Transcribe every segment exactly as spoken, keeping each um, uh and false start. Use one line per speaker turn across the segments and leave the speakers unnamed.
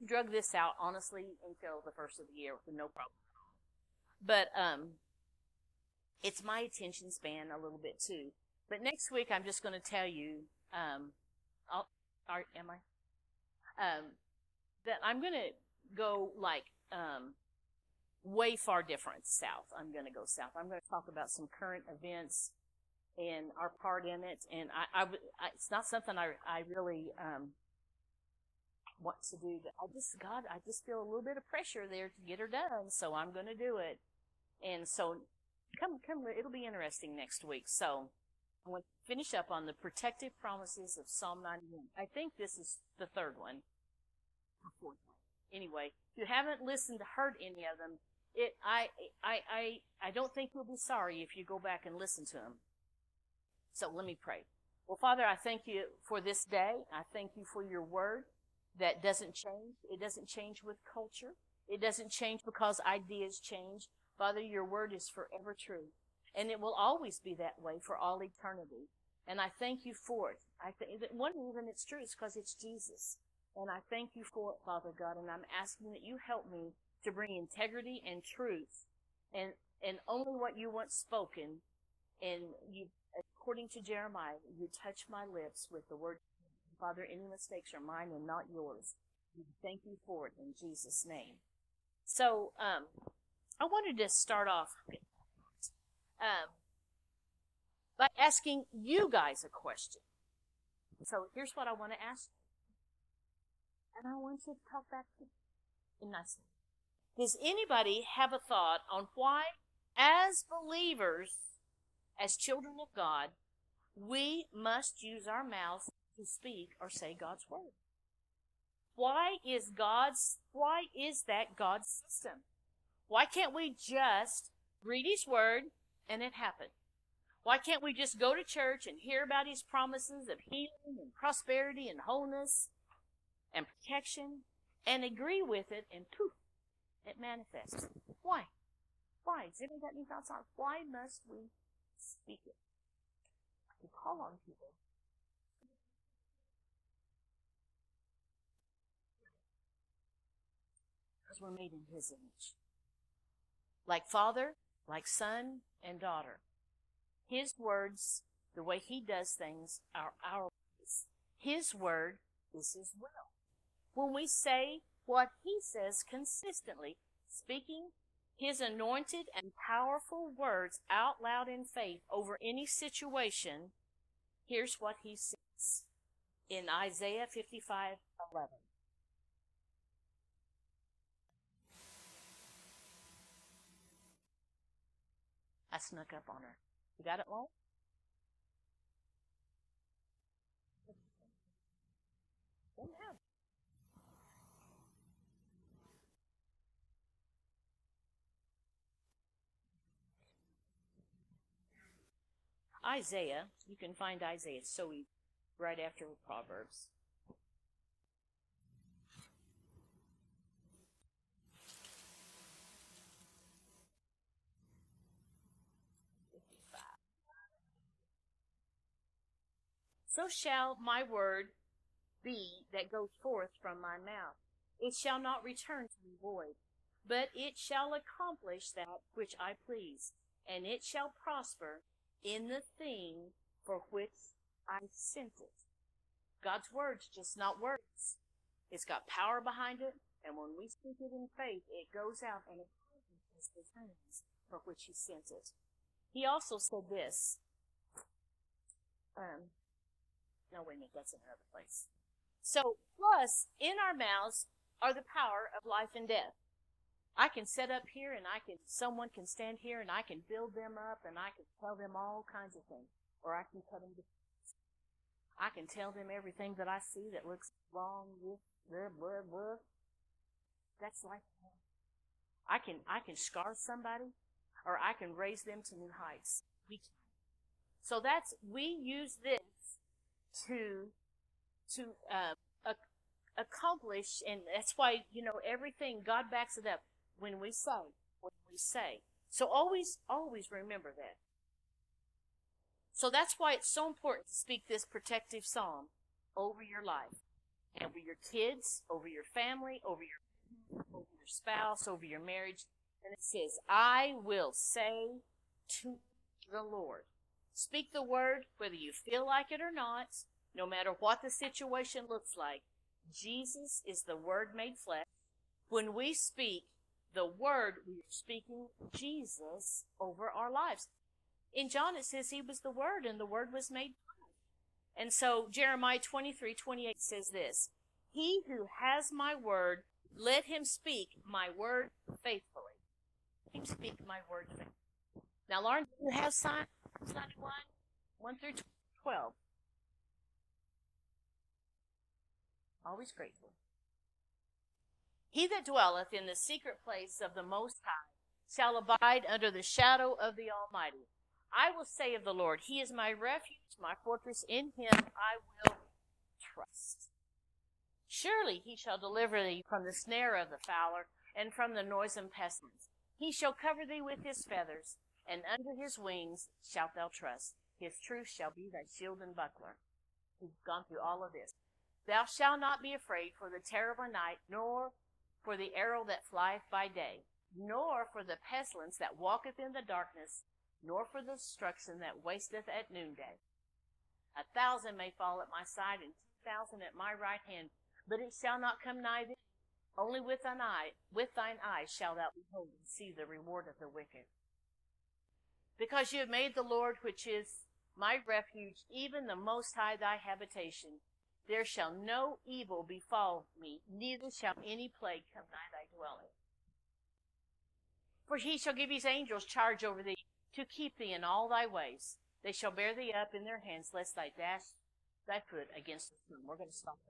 drug this out, honestly, until the first of the year with no problem. But um, it's my attention span a little bit too. But next week, I'm just going to tell you, um, I'll, are, am I? Um, that I'm going to go like um, way far different south. I'm going to go south. I'm going to talk about some current events and our part in it. And I, I, I it's not something I, I really um, want to do. But I just, God, I just feel a little bit of pressure there to get her done. So I'm going to do it. And so come, come, it'll be interesting next week. So I want to finish up on the protective promises of Psalm ninety-one. I think this is the third one. Fourth one. Anyway, if you haven't listened to heard any of them, it I I I I don't think you'll be sorry if you go back and listen to them. So let me pray. Well, Father, I thank you for this day. I thank you for your word that doesn't change. It doesn't change with culture. It doesn't change because ideas change. Father, your word is forever true. And it will always be that way for all eternity. And I thank you for it. I think that one reason it's true is because it's Jesus. And I thank you for it, Father God. And I'm asking that you help me to bring integrity and truth and, and only what you want spoken. And you, according to Jeremiah, you touch my lips with the word. Father, any mistakes are mine and not yours. Thank you for it in Jesus' name. So, um, I wanted to start off um, by asking you guys a question. So here's what I want to ask you. And I want you to talk back to me nicely. Does anybody have a thought on why, as believers, as children of God, we must use our mouths to speak or say God's word? Why is God's, why is that God's system? Why can't we just read his word and it happen? Why can't we just go to church and hear about his promises of healing and prosperity and wholeness and protection and agree with it and poof, it manifests? Why? Why? Does anybody got any thoughts on why must we speak it? We call on people. Because we're made in his image. Like father, like son and daughter. His words, the way he does things, are our ways. His word is his will. When we say what he says consistently, speaking his anointed and powerful words out loud in faith over any situation, here's what he says in Isaiah fifty-five eleven. I snuck up on her. You got it, Lowell? Yeah. Isaiah, you can find Isaiah so easy, right after Proverbs. So shall my word be that goes forth from my mouth. It shall not return to me void, but it shall accomplish that which I please, and it shall prosper in the thing for which I sent it. God's word's just not words. It's got power behind it, and when we speak it in faith, it goes out and accomplishes the things for which he sent it. He also said this. Um, no, wait a minute, that's in another place. So, plus, in our mouths are the power of life and death. I can set up here and I can, someone can stand here and I can build them up and I can tell them all kinds of things. Or I can cut them to pieces. I can tell them everything that I see that looks wrong with blah, blah, blah. That's like, I can, I can scar somebody or I can raise them to new heights. So that's, we use this to, to, uh, ac- accomplish, and that's why, you know, everything, God backs it up. When we say, when we say. So always, always remember that. So that's why it's so important to speak this protective psalm over your life. over your kids, over your family, over your, over your spouse, over your marriage. And it says, I will say to the Lord. Speak the word whether you feel like it or not, no matter what the situation looks like. Jesus is the Word made flesh. When we speak the word, we are speaking Jesus over our lives. In John it says he was the Word, and the Word was made flesh. And so Jeremiah twenty-three twenty-eight says this, He who has my word, let him speak my word faithfully. Let him speak my word faithfully. Now, Lauren, do you have Psalms ninety-one, one through twelve? Always grateful. He that dwelleth in the secret place of the Most High shall abide under the shadow of the Almighty. I will say of the Lord, He is my refuge, my fortress. In Him I will trust. Surely He shall deliver thee from the snare of the fowler and from the noisome pestilence. He shall cover thee with His feathers, and under His wings shalt thou trust. His truth shall be thy shield and buckler. We've gone through all of this. Thou shalt not be afraid for the terror by night, nor for the arrow that flieth by day, nor for the pestilence that walketh in the darkness, nor for the destruction that wasteth at noonday. A thousand may fall at my side, and ten thousand at my right hand, but it shall not come nigh thee. Only with thine eye, with thine eyes shalt thou behold and see the reward of the wicked. Because you have made the Lord, which is my refuge, even the Most High thy habitation, there shall no evil befall me, neither shall any plague come nigh thy dwelling. For he shall give his angels charge over thee, to keep thee in all thy ways. They shall bear thee up in their hands, lest thou dash thy foot against the stone. We're going to stop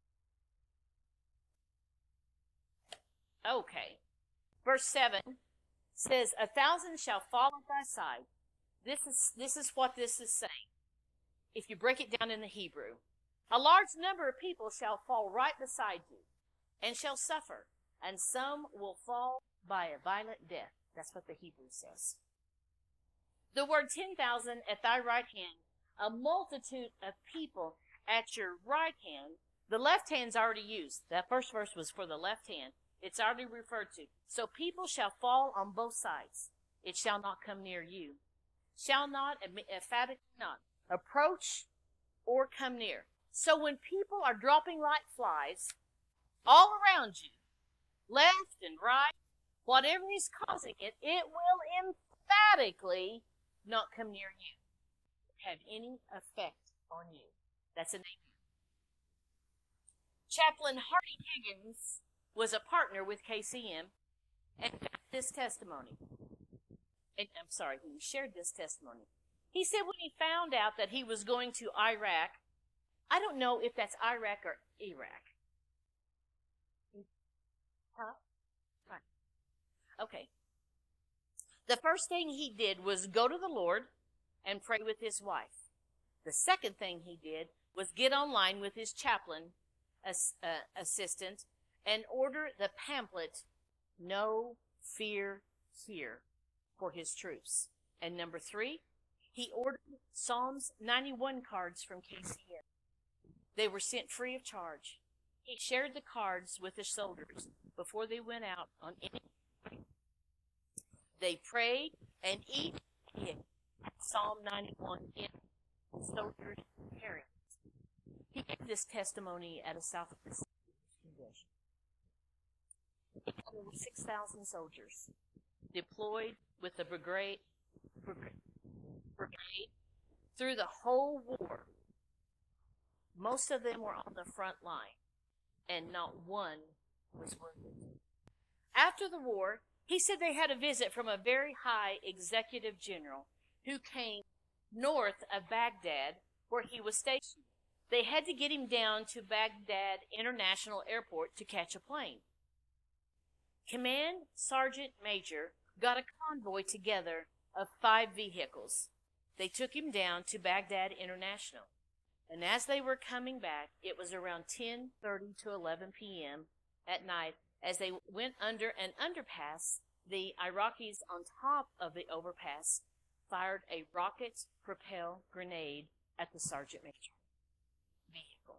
there. Okay. Verse seven says, A thousand shall fall at thy side. This is, this is what this is saying, if you break it down in the Hebrew. A large number of people shall fall right beside you, and shall suffer, and some will fall by a violent death. That's what the Hebrew says. The word ten thousand at thy right hand, a multitude of people at your right hand. The left hand's already used. That first verse was for the left hand. It's already referred to. So people shall fall on both sides. It shall not come near you. Shall not, emphatically not, approach or come near. So when people are dropping like flies all around you, left and right, whatever is causing it, it will emphatically not come near you, have any effect on you. That's a name. Chaplain Hardy Higgins was a partner with K C M and got this testimony. And, I'm sorry, he shared this testimony. He said when he found out that he was going to Iraq, I don't know if that's Iraq or Iraq. Huh? Right. Okay. The first thing he did was go to the Lord and pray with his wife. The second thing he did was get online with his chaplain as, uh, assistant and order the pamphlet, No Fear Here, for his troops. And number three, he ordered Psalms ninety-one cards from K C M. They were sent free of charge. He shared the cards with the soldiers before they went out on any. They prayed, and each did Psalm ninety-one in soldiers' carrying. He gave this testimony at a South Pacific convention. There were six thousand soldiers deployed with the brigade, brigade through the whole war. Most of them were on the front line, and not one was wounded. After the war, he said they had a visit from a very high executive general who came north of Baghdad, where he was stationed. They had to get him down to Baghdad International Airport to catch a plane. Command Sergeant Major got a convoy together of five vehicles. They took him down to Baghdad International. And as they were coming back, it was around ten thirty to eleven p.m. at night. As they went under an underpass, the Iraqis on top of the overpass fired a rocket-propelled grenade at the Sergeant Major vehicle.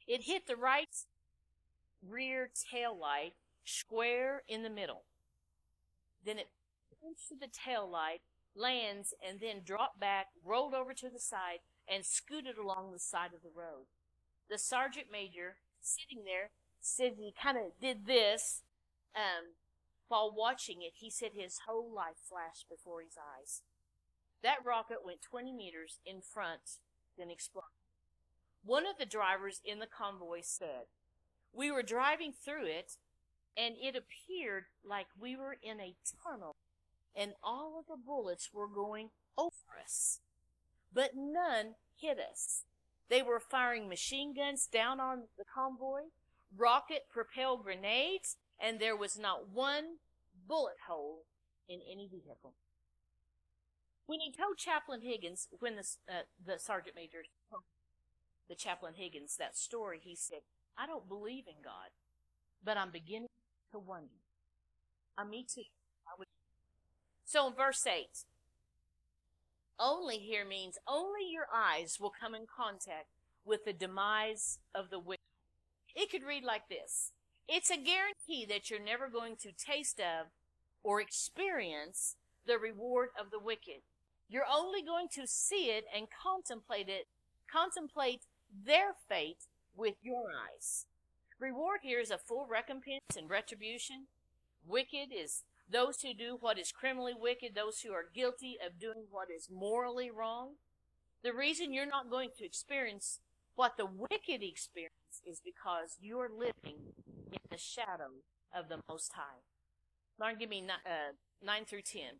It hit the right rear tail light square in the middle. Then it punched through the tail light, lands, and then dropped back, rolled over to the side, and scooted along the side of the road. The sergeant major, sitting there, said he kind of did this. Um, while watching it, he said his whole life flashed before his eyes. That rocket went twenty meters in front, then exploded. One of the drivers in the convoy said, "We were driving through it, and it appeared like we were in a tunnel, and all of the bullets were going over us. But none hit us. They were firing machine guns down on the convoy, rocket-propelled grenades, and there was not one bullet hole in any vehicle." When he told Chaplain Higgins, when the, uh, the sergeant major told the Chaplain Higgins that story, he said, "I don't believe in God, but I'm beginning to wonder." Uh, me too. I would. So in verse eight, only here means only your eyes will come in contact with the demise of the wicked. It could read like this: it's a guarantee that you're never going to taste of or experience the reward of the wicked. You're only going to see it and contemplate it, contemplate their fate with your eyes. Reward here is a full recompense and retribution. Wicked is those who do what is criminally wicked, those who are guilty of doing what is morally wrong. The reason you're not going to experience what the wicked experience is because you're living in the shadow of the Most High. Lauren, give me nine, uh, nine through ten.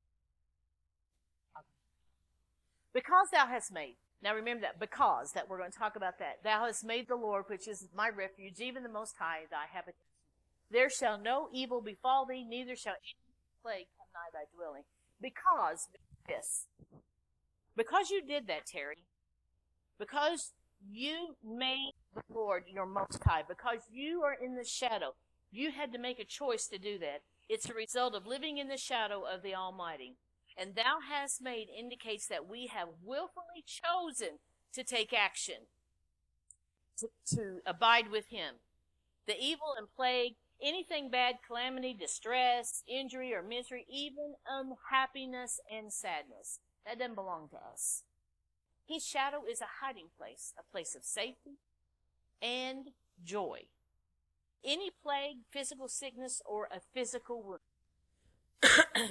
Because thou hast made. Now remember that, because, that we're going to talk about that. Thou hast made the Lord, which is my refuge, even the Most High, thy habitation. There shall no evil befall thee, neither shall any plague come nigh thy dwelling. Because this. Because you did that, Terry. Because you made the Lord your Most High. Because you are in the shadow. You had to make a choice to do that. It's a result of living in the shadow of the Almighty. And thou hast made indicates that we have willfully chosen to take action, to, to abide with him. The evil and plague, anything bad, calamity, distress, injury, or misery, even unhappiness and sadness, that doesn't belong to us. His shadow is a hiding place, a place of safety and joy. Any plague, physical sickness, or a physical wound.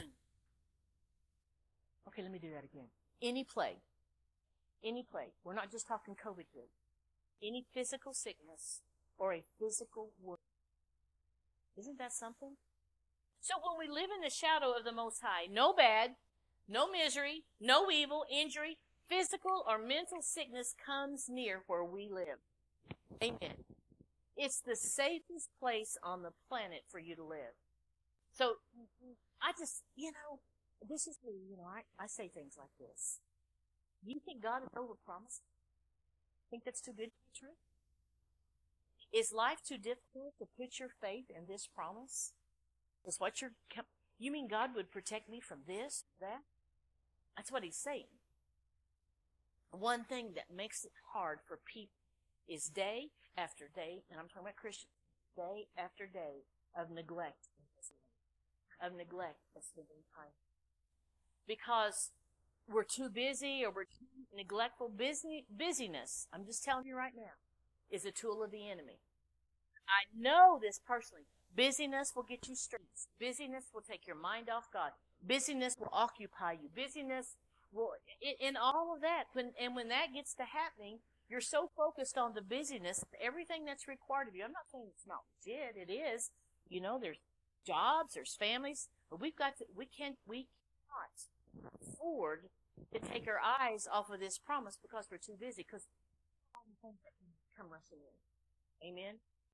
Okay, let me do that again. Any plague. Any plague. We're not just talking COVID here. Any physical sickness or a physical wound. Isn't that something? So when we live in the shadow of the Most High, no bad, no misery, no evil, injury, physical or mental sickness comes near where we live. Amen. It's the safest place on the planet for you to live. So I just, you know, this is me, you know, I, I say things like this. Do you think God has overpromised? Think that's too good to be true? Is life too difficult to put your faith in this promise? Is what you're, you mean God would protect me from this, that? That's what he's saying. One thing that makes it hard for people is day after day, and I'm talking about Christians, day after day of neglect, of neglect of spending time. Because we're too busy or we're too neglectful. Busy, busyness, I'm just telling you right now, is a tool of the enemy. I know this personally. Busyness will get you stressed. Busyness will take your mind off God. Busyness will occupy you. Busyness will, in, in all of that, when, and when that gets to happening, you're so focused on the busyness, everything that's required of you. I'm not saying it's not legit. It is. You know, there's jobs, there's families, but we've got to, we can't, we cannot afford to take our eyes off of this promise because we're too busy, because all the things that come rushing in. Amen.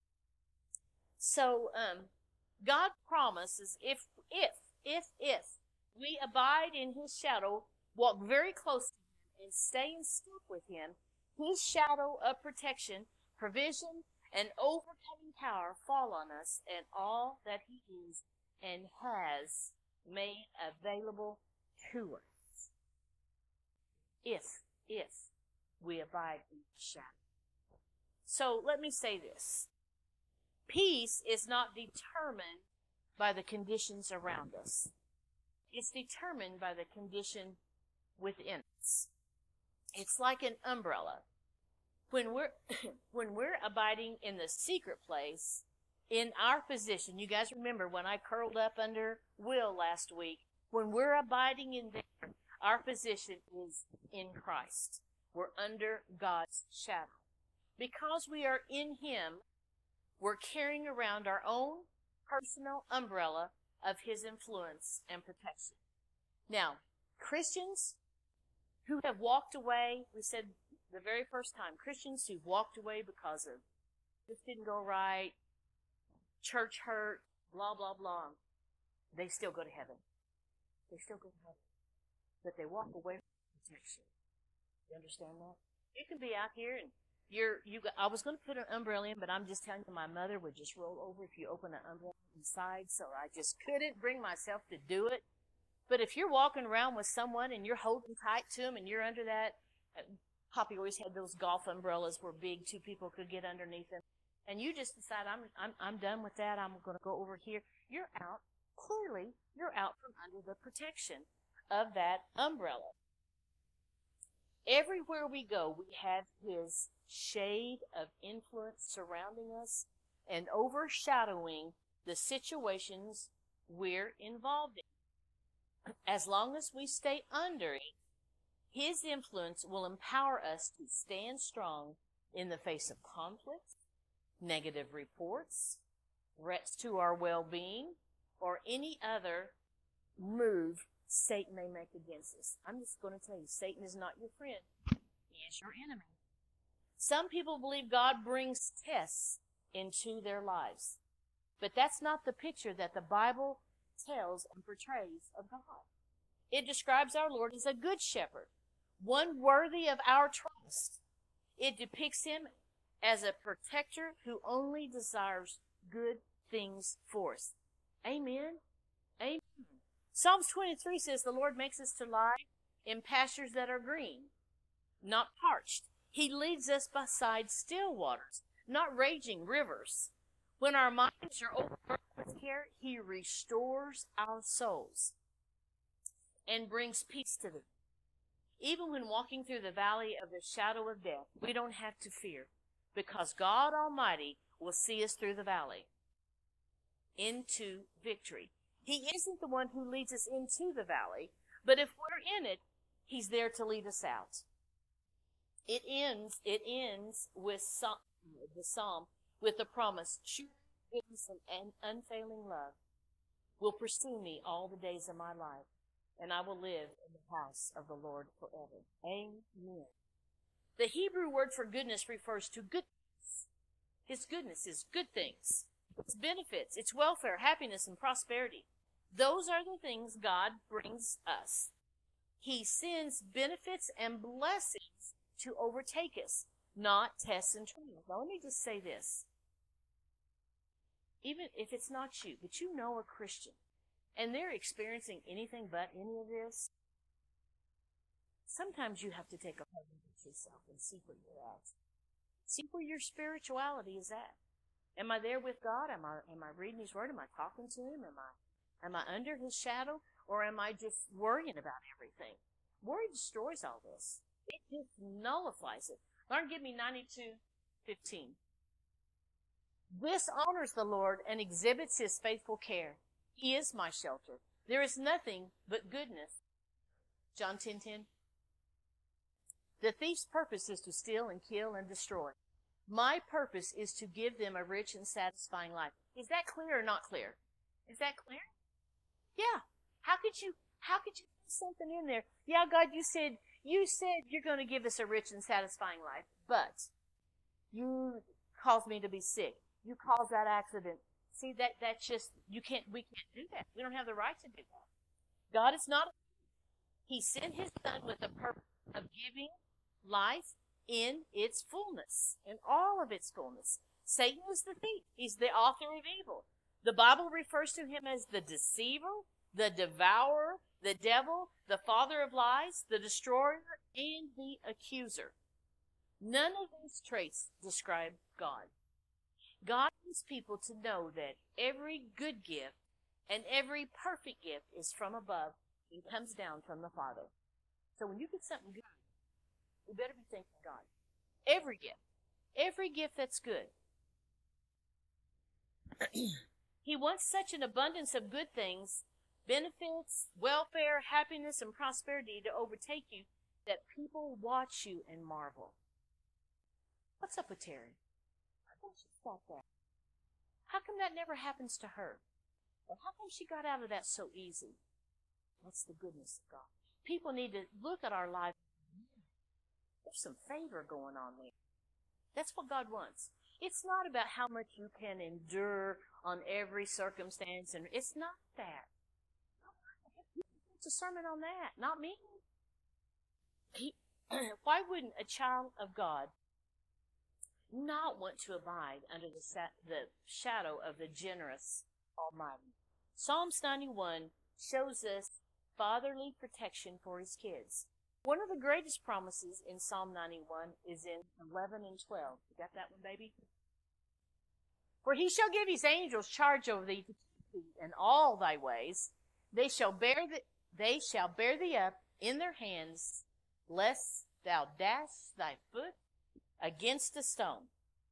So, um, God promises if, if, if, if we abide in his shadow, walk very close to him, and stay in step with him, his shadow of protection, provision, and overcoming power fall on us and all that he is and has made available to us. If, if we abide in his shadow. So let me say this. Peace is not determined by the conditions around us. It's determined by the condition within us. It's like an umbrella. When we're when we're abiding in the secret place, in our position, you guys remember when I curled up under Will last week, when we're abiding in there, our position is in Christ. We're under God's shadow. Because we are in Him, we're carrying around our own personal umbrella of His influence and protection. Now, Christians who have walked away, we said the very first time, Christians who've walked away because of this didn't go right, church hurt, blah, blah, blah, they still go to heaven. They still go to heaven. But they walk away from protection. You understand that? You can be out here and you're, you got, I was going to put an umbrella in, but I'm just telling you, my mother would just roll over if you open an umbrella inside, so I just couldn't bring myself to do it. But if you're walking around with someone and you're holding tight to them and you're under that, uh, Poppy always had those golf umbrellas where big two people could get underneath them, and you just decide, I'm, I'm, I'm done with that, I'm going to go over here, you're out. Clearly, you're out from under the protection of that umbrella. Everywhere we go, we have His shade of influence surrounding us and overshadowing the situations we're involved in. As long as we stay under it, His influence will empower us to stand strong in the face of conflict, negative reports, threats to our well-being, or any other move Satan may make against us. I'm just going to tell you, Satan is not your friend. He is your enemy. Some people believe God brings tests into their lives. But that's not the picture that the Bible tells and portrays of God. It describes our Lord as a good shepherd, one worthy of our trust. It depicts Him as a protector who only desires good things for us. Amen? Amen. Psalms twenty-three says the Lord makes us to lie in pastures that are green, not parched. He leads us beside still waters, not raging rivers. When our minds are overburdened with care, He restores our souls and brings peace to them. Even when walking through the valley of the shadow of death, we don't have to fear, because God Almighty will see us through the valley into victory. He isn't the one who leads us into the valley, but if we're in it, He's there to lead us out. It ends, it ends with some, the psalm with the promise, surely goodness and unfailing love will pursue me all the days of my life, and I will live in the house of the Lord forever. Amen. The Hebrew word for goodness refers to goodness. His goodness is good things. Its benefits, its welfare, happiness, and prosperity. Those are the things God brings us. He sends benefits and blessings to overtake us, not tests and trials. Now let me just say this. Even if it's not you, but you know a Christian, and they're experiencing anything but any of this, sometimes you have to take a hard look at yourself and see where you're at. See where your spirituality is at. Am I there with God? Am I am I reading His Word? Am I talking to Him? Am I am I under His shadow? Or am I just worrying about everything? Worry destroys all this. It just nullifies it. Lord, give me ninety-two fifteen. This honors the Lord and exhibits His faithful care. He is my shelter. There is nothing but goodness. John ten ten. The thief's purpose is to steal and kill and destroy. My purpose is to give them a rich and satisfying life. Is that clear or not clear? Is that clear? Yeah. How could you, how could you put something in there? Yeah, God, you said, you said you're going to give us a rich and satisfying life, but you caused me to be sick. You caused that accident. See, that, that's just, you can't, we can't do that. We don't have the right to do that. God is not, He sent His Son with the purpose of giving life in its fullness, in all of its fullness. Satan is the thief. He's the author of evil. The Bible refers to him as the deceiver, the devourer, the devil, the father of lies, the destroyer, and the accuser. None of these traits describe God. God wants people to know that every good gift and every perfect gift is from above and comes down from the Father. So when you get something good, you better be thanking God. Every gift. Every gift that's good. He wants such an abundance of good things, benefits, welfare, happiness, and prosperity to overtake you that people watch you and marvel. What's up with Terry? How come she got that? How come that never happens to her? Or how come she got out of that so easy? That's the goodness of God. People need to look at our life. There's some favor going on there. That's what God wants. It's not about how much you can endure on every circumstance, and it's not that. It's a sermon on that, not me. He, why wouldn't a child of God not want to abide under the, sa- the shadow of the generous Almighty? Psalms ninety-one shows us fatherly protection for his kids. One of the greatest promises in Psalm ninety-one is in eleven and twelve. You got that one, baby? For he shall give his angels charge over thee to keep thee in all thy ways. They shall bear the, they shall bear thee up in their hands, lest thou dash thy foot against a stone.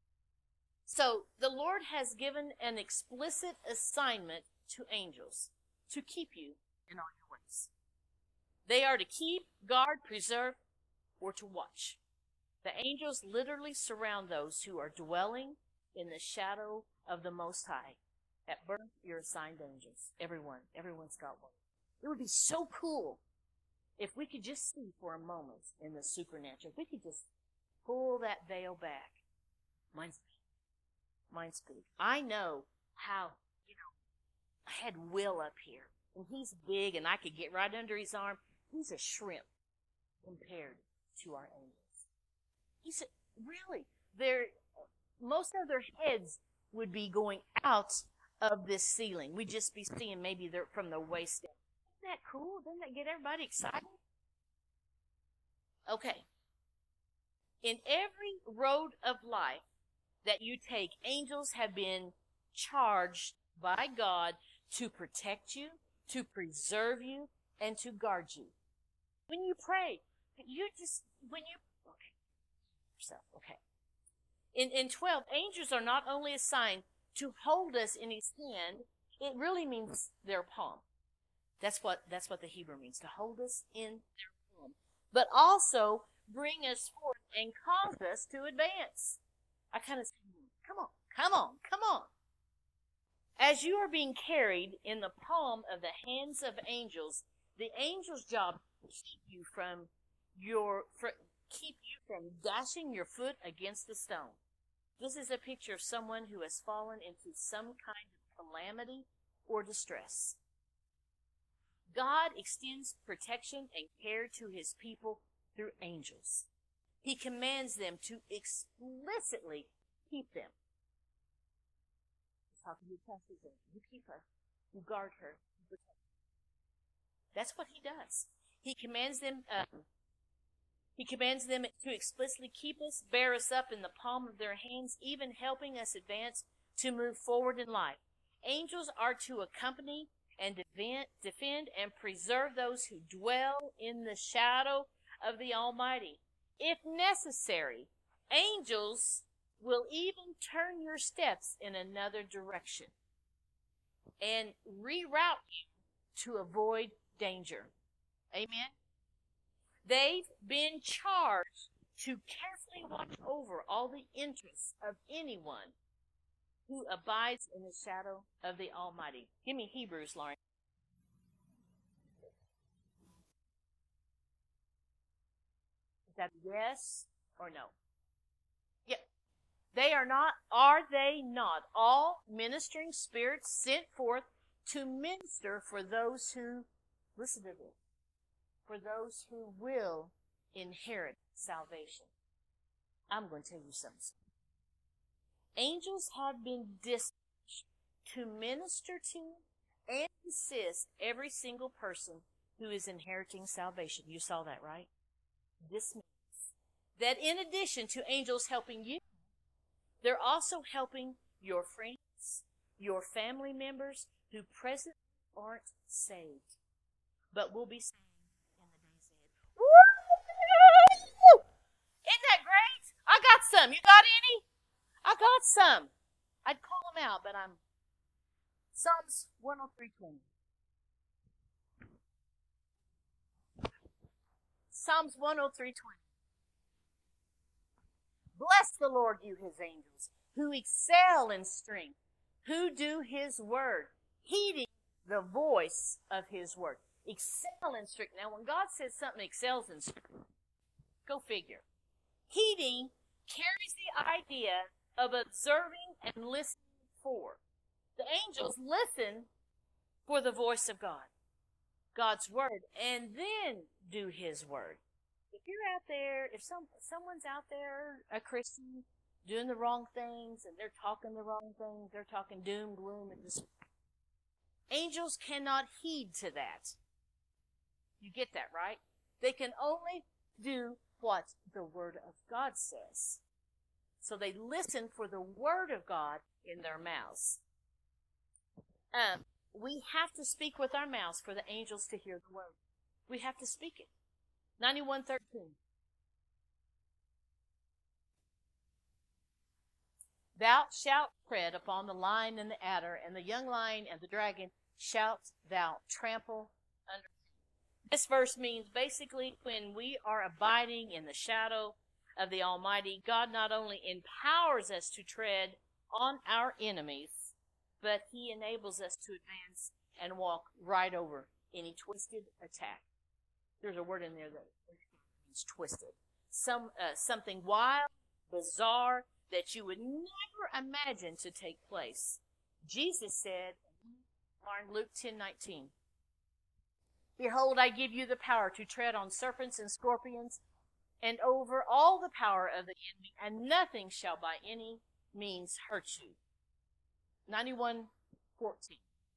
So the Lord has given an explicit assignment to angels to keep you in all your ways. They are to keep, guard, preserve, or to watch. The angels literally surround those who are dwelling in the shadow of the Most High. At birth, you're assigned angels. Everyone. Everyone's got one. It would be so cool if we could just see for a moment in the supernatural. If we could just pull that veil back. Mine's big. Mine's big. I know how, you know, I had Will up here, and he's big, and I could get right under his arm. He's a shrimp compared to our angels. He said, really, they're, most of their heads would be going out of this ceiling. We'd just be seeing maybe they're from the waist down. Isn't that cool? Doesn't that get everybody excited? Okay. In every road of life that you take, angels have been charged by God to protect you, to preserve you, and to guard you. When you pray, you just, when you, okay, yourself, okay. In, in twelve, angels are not only assigned to hold us in his hand, it really means their palm. That's what, that's what the Hebrew means, to hold us in their palm. But also bring us forth and cause us to advance. I kind of say, come on, come on, come on. As you are being carried in the palm of the hands of angels, the angel's job is to keep you from your, for, keep you from dashing your foot against the stone. This is a picture of someone who has fallen into some kind of calamity or distress. God extends protection and care to his people through angels. He commands them to explicitly keep them. How can you trust his angel? You keep her. You guard her. You protect her. That's what he does. He commands them. Um, he commands them to explicitly keep us, bear us up in the palm of their hands, even helping us advance to move forward in life. Angels are to accompany and defend, defend and preserve those who dwell in the shadow of the Almighty. If necessary, angels will even turn your steps in another direction and reroute you to avoid danger. Amen? They've been charged to carefully watch over all the interests of anyone who abides in the shadow of the Almighty. Give me Hebrews, Lauren. Is that a yes or no? Yeah. They are not, are they not all ministering spirits sent forth to minister for those who, listen to this, for those who will inherit salvation? I'm going to tell you something. Angels have been dispatched to minister to and assist every single person who is inheriting salvation. You saw that, right? This means that in addition to angels helping you, they're also helping your friends, your family members who presently aren't saved, but will be saved in the days ahead. Woo! Isn't that great? I got some. You got any? I got some. I'd call them out, but I'm Psalms one oh three twenty. Psalms one oh three twenty. Bless the Lord, you his angels, who excel in strength, who do his word, heeding the voice of his word. Excel in strength. Now, when God says something excels in strength, go figure. Heeding carries the idea of observing and listening for. The angels listen for the voice of God, God's word, and then do his word. If you're out there, if some someone's out there, a Christian, doing the wrong things, and they're talking the wrong things, they're talking doom, gloom, and this, angels cannot heed to that. You get that, right? They can only do what the Word of God says. So they listen for the Word of God in their mouths. Um, we have to speak with our mouths for the angels to hear the Word. We have to speak it. ninety-one thirteen. Thou shalt tread upon the lion and the adder, and the young lion and the dragon shalt thou trample under. This verse means basically when we are abiding in the shadow of the Almighty, God not only empowers us to tread on our enemies, but he enables us to advance and walk right over any twisted attack. There's a word in there that means twisted. Some uh, something wild, bizarre, that you would never imagine to take place. Jesus said, in Luke ten nineteen, Behold, I give you the power to tread on serpents and scorpions, and over all the power of the enemy, and nothing shall by any means hurt you. ninety-one fourteen.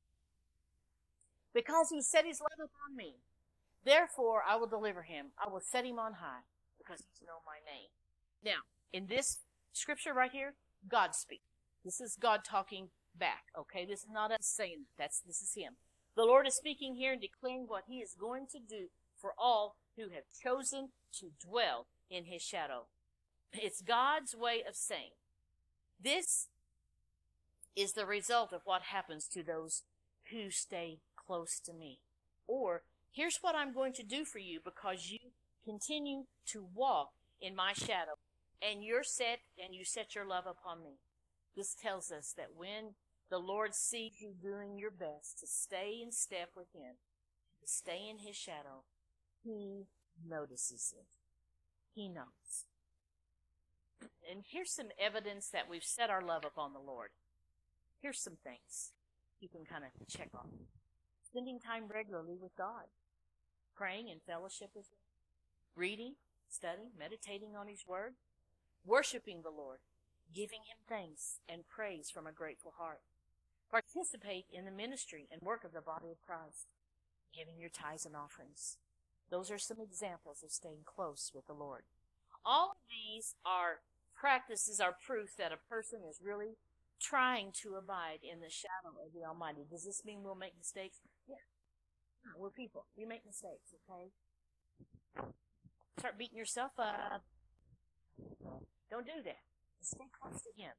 Because he set his love upon me, therefore I will deliver him. I will set him on high, because he's known my name. Now, in this scripture right here, God speaks. This is God talking back, okay? This is not us saying that. That's, this is him. The Lord is speaking here and declaring what he is going to do for all who have chosen to dwell in his shadow. It's God's way of saying, this is the result of what happens to those who stay close to me. Or, here's what I'm going to do for you because you continue to walk in my shadow, and you're set, and you set your love upon me. This tells us that when the Lord sees you doing your best to stay in step with him, to stay in his shadow, he notices it. He knows. And here's some evidence that we've set our love upon the Lord. Here's some things you can kind of check off. Spending time regularly with God. Praying in fellowship with him. Reading, studying, meditating on his word. Worshiping the Lord. Giving him thanks and praise from a grateful heart. Participate in the ministry and work of the body of Christ. Giving your tithes and offerings. Those are some examples of staying close with the Lord. All of these are practices, are proof that a person is really trying to abide in the shadow of the Almighty. Does this mean we'll make mistakes? Yeah. We're people. We make mistakes, okay? Start beating yourself up. Don't do that. Stay close to him.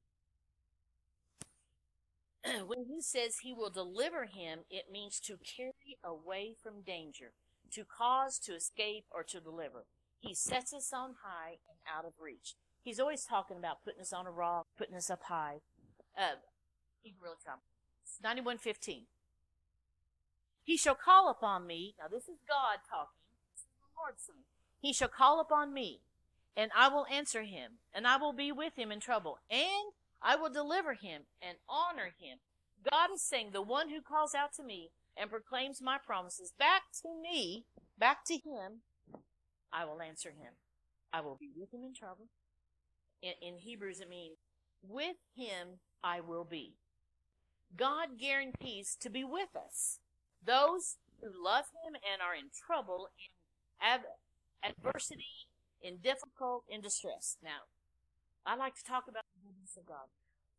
When he says he will deliver him, it means to carry away from danger, to cause, to escape, or to deliver. He sets us on high and out of reach. He's always talking about putting us on a rock, putting us up high. Uh, you can really come. ninety-one fifteen. He shall call upon me. Now this is God talking. This is the Lord saying. He shall call upon me, and I will answer him, and I will be with him in trouble, and I will deliver him and honor him. God is saying, the one who calls out to me and proclaims my promises back to me, back to him, I will answer him. I will be with him in trouble. In, in Hebrews it means, with him I will be. God guarantees to be with us. Those who love him and are in trouble, in ad- adversity, in difficult, in distress. Now, I like to talk about the goodness of God.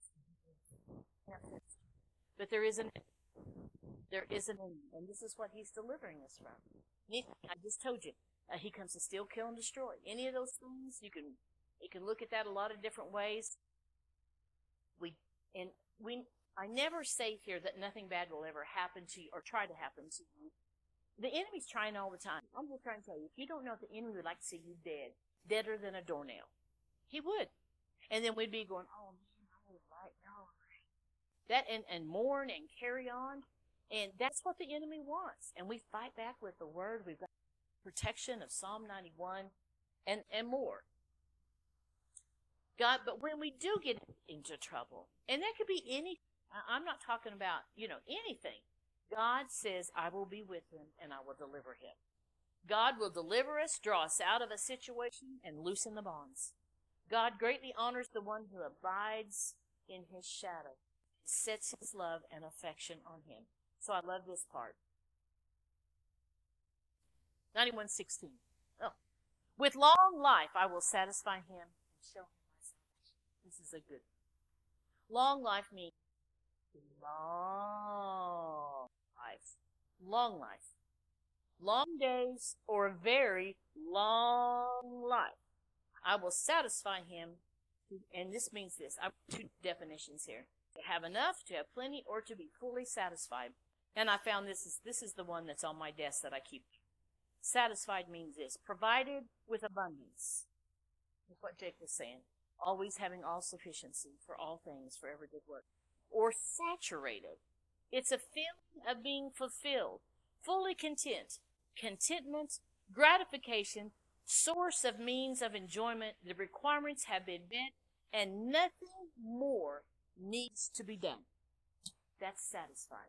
But there is an there is an enemy, and this is what he's delivering us from. I just told you, uh, he comes to steal, kill, and destroy. Any of those things, you can you can look at that a lot of different ways. We and we I never say here that nothing bad will ever happen to you or try to happen to you. The enemy's trying all the time. I'm just trying to tell you, if you don't know if the enemy would like to see you dead, deader than a doornail, he would. And then we'd be going, oh man, I would like no. That and, and mourn and carry on. And that's what the enemy wants. And we fight back with the word. We've got protection of Psalm ninety-one and, and more. God, but when we do get into trouble, and that could be any, I'm not talking about, you know, anything. God says, I will be with him and I will deliver him. God will deliver us, draw us out of a situation, and loosen the bonds. God greatly honors the one who abides in his shadow, sets his love and affection on him. So I love this part. ninety-one sixteen. Oh. With long life I will satisfy him and show him my salvation. This is a good one. Long life means long life. Long life. Long days or a very long life. I will satisfy him, and this means this. I have two definitions here. To have enough, to have plenty, or to be fully satisfied. And I found this is this is the one that's on my desk that I keep. Satisfied means this. Provided with abundance. That's what Jake was saying. Always having all sufficiency for all things, for every good work. Or saturated. It's a feeling of being fulfilled. Fully content. Contentment, gratification, source of means of enjoyment. The requirements have been met, and nothing more needs to be done. That's satisfied.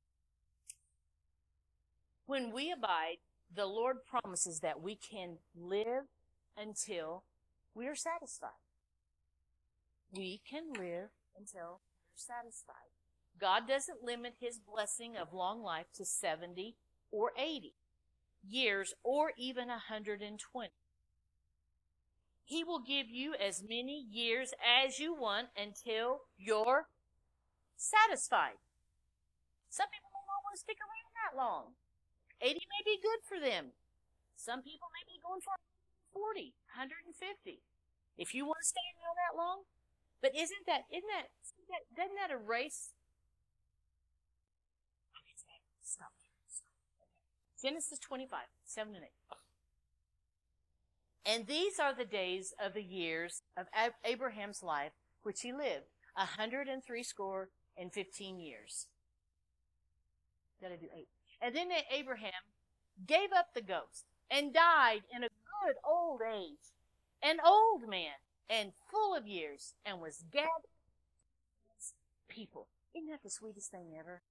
When we abide, the Lord promises that we can live until we are satisfied. We can live until we're satisfied. God doesn't limit his blessing of long life to seventy or eighty years or even one hundred twenty. He will give you as many years as you want until you're satisfied. Some people may not want to stick around that long. eighty may be good for them. Some people may be going for forty, one hundred fifty. If you want to stay around that long, but isn't that, isn't that, that doesn't that erase? Stop. Stop. Genesis twenty-five, seven and eight. And these are the days of the years of Abraham's life, which he lived, a hundred and three score and fifteen years. Gotta do eight. And then Abraham gave up the ghost and died in a good old age, an old man and full of years, and was gathered to his people. Isn't that the sweetest thing ever?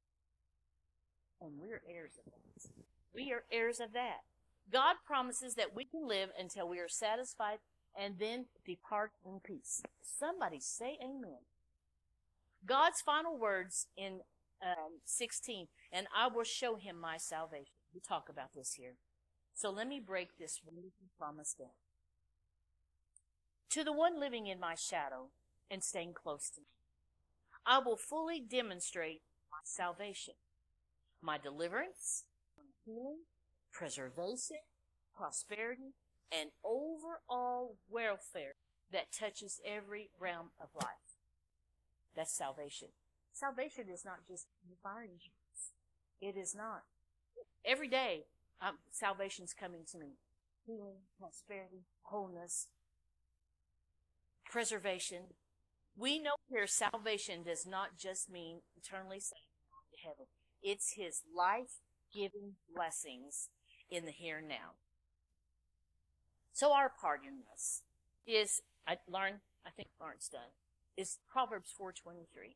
And we're heirs of that. We are heirs of that. God promises that we can live until we are satisfied and then depart in peace. Somebody say amen. God's final words in um, sixteen, and I will show him my salvation. We talk about this here. So let me break this wonderful promise down. To the one living in my shadow and staying close to me, I will fully demonstrate my salvation, my deliverance, my healing, preservation, prosperity, and overall welfare that touches every realm of life. That's salvation. Salvation is not just fire insurance. It is not. Every day, um, salvation's coming to me. Healing, prosperity, wholeness, preservation. We know here salvation does not just mean eternally saved to heaven. It's his life-giving blessings in the here and now. So our part in this is, I learned, I think Lawrence done, is Proverbs four twenty-three.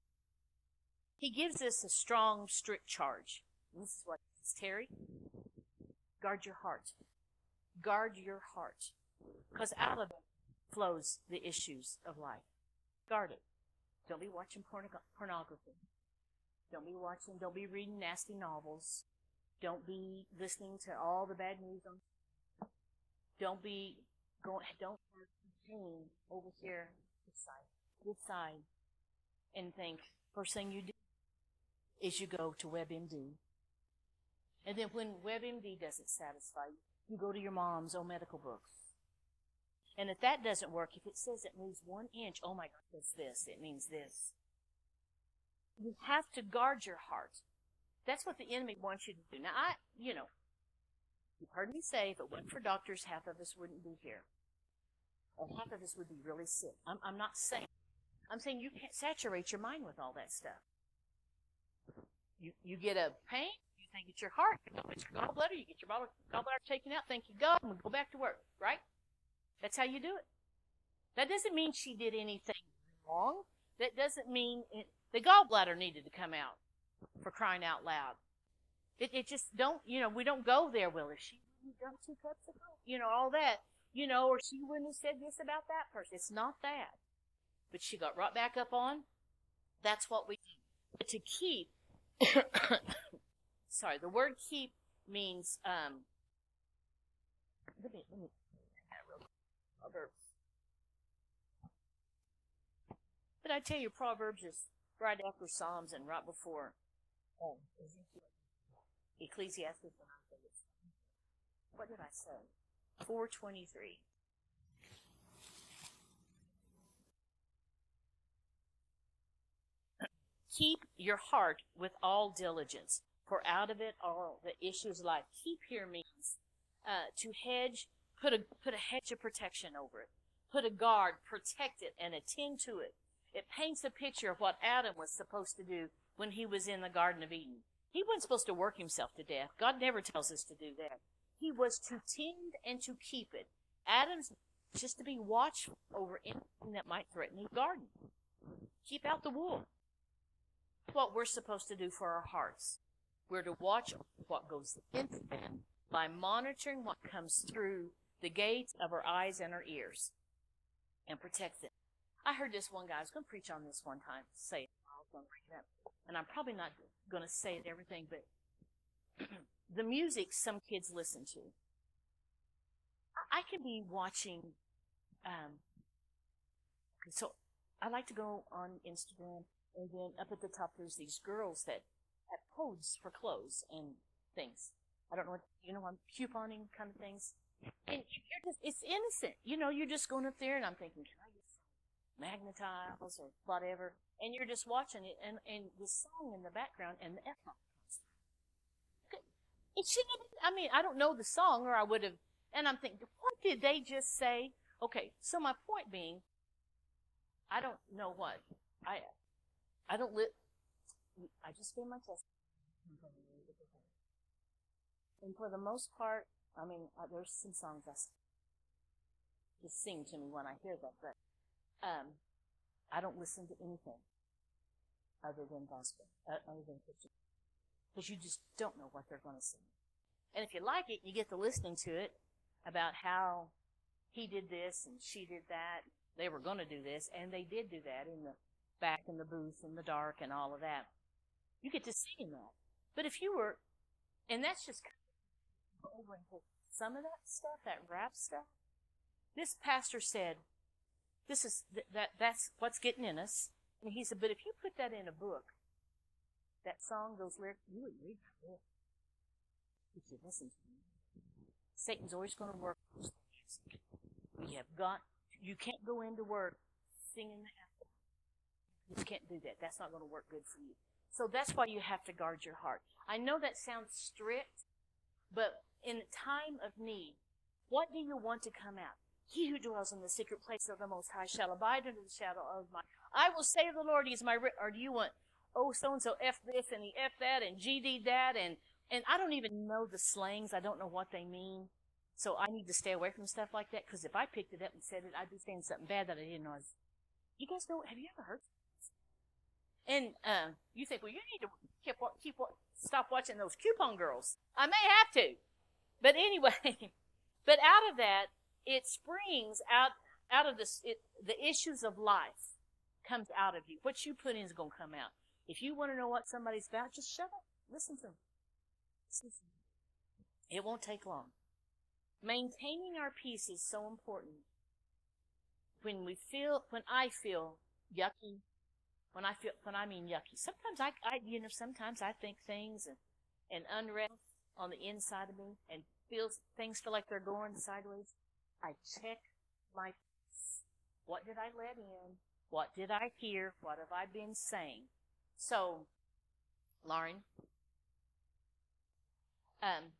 He gives us a strong, strict charge. And this is what it says, Terry, guard your heart. Guard your heart. Because out of it flows the issues of life. Guard it. Don't be watching porno- pornography. Don't be watching, don't be reading nasty novels. Don't be listening to all the bad news on. Don't be Go, don't have pain over here, this side, this side, and think, first thing you do is you go to WebMD. And then when WebMD doesn't satisfy you, you go to your mom's old medical books. And if that doesn't work, if it says it moves one inch, oh my God, it's this, it means this. You have to guard your heart. That's what the enemy wants you to do. Now, I, you know, you've heard me say, if it wasn't for doctors, half of us wouldn't be here. Or half of us would be really sick. I'm, I'm not saying, I'm saying you can't saturate your mind with all that stuff. You, you get a pain, you think it's your heart, you know, it's your gallbladder, you get your gallbladder taken out, think you go, and go back to work, right? That's how you do it. That doesn't mean she did anything wrong. That doesn't mean it, the gallbladder needed to come out, for crying out loud. It, it just don't, you know, we don't go there, well, if she wouldn't have done two cups of coffee, you know, all that, you know, or she wouldn't have said this about that person. It's not that. But she got right back up on. That's what we do. But to keep, sorry, the word keep means, um, let me, let me, Proverbs. But I tell you, Proverbs is right after Psalms and right before um, Ecclesiastes. What did I say? four twenty-three. Keep your heart with all diligence, for out of it all the issues of life. Keep here means uh, to hedge, put a put a hedge of protection over it, put a guard, protect it, and attend to it. It paints a picture of what Adam was supposed to do when he was in the Garden of Eden. He wasn't supposed to work himself to death. God never tells us to do that. He was to tend and to keep it. Adam's just to be watchful over anything that might threaten his garden. Keep out the wool. What we're supposed to do for our hearts. We're to watch what goes into them by monitoring what comes through the gates of our eyes and our ears and protect them. I heard this one guy, I was going to preach on this one time, say it, I was going to bring it up. And I'm probably not going to say it everything, but the music some kids listen to. I can be watching, um, so I like to go on Instagram, and then up at the top there's these girls that have codes for clothes and things. I don't know what, you know, I'm couponing kind of things. And you're just, it's innocent. You know, you're just going up there and I'm thinking, can I get some magnetiles or whatever? And you're just watching it and, and the song in the background and the F-bomb. It shouldn't have, I mean, I don't know the song or I would have, and I'm thinking, what did they just say? Okay, so my point being, I don't know what. I, I don't live, I just gave my test. And for the most part, I mean, uh, there's some songs I just sing to me when I hear that, but um, I don't listen to anything other than gospel, uh, other than Christian. Because you just don't know what they're going to sing. And if you like it, you get to listening to it about how he did this and she did that. They were going to do this, and they did do that in the back in the booth in the dark and all of that. You get to see that. But if you were, and that's just kind of over into some of that stuff, that rap stuff. This pastor said, "This is th- that that's what's getting in us." And he said, "But if you put that in a book, that song, those lyrics, you would read that book. You should listen to me. Satan's always going to work with music. We have got. You can't go into work singing the anthem. You can't do that. That's not going to work good for you. So that's why you have to guard your heart. I know that sounds strict, but in a time of need, what do you want to come out? He who dwells in the secret place of the Most High shall abide under the shadow of my. I will say of the Lord, He is my. Or do you want? Oh, so and so F this and he F that and G D that and and I don't even know the slangs. I don't know what they mean. So I need to stay away from stuff like that, because if I picked it up and said it, I'd be saying something bad that I didn't know. I was, you guys know, have you ever heard this? And uh, you think, well, you need to keep, keep, stop watching those coupon girls. I may have to. But anyway, but out of that, it springs out, out of this, it, the issues of life comes out of you. What you put in is going to come out. If you want to know what somebody's about, just shut up. Listen to them. Listen to them. It won't take long. Maintaining our peace is so important. When we feel, when I feel yucky, when I feel, when I mean yucky, sometimes I, I you know, sometimes I think things and, and unrest on the inside of me and feels, things feel like they're going sideways. I check my peace. What did I let in? What did I hear? What have I been saying? So, Lauren, um,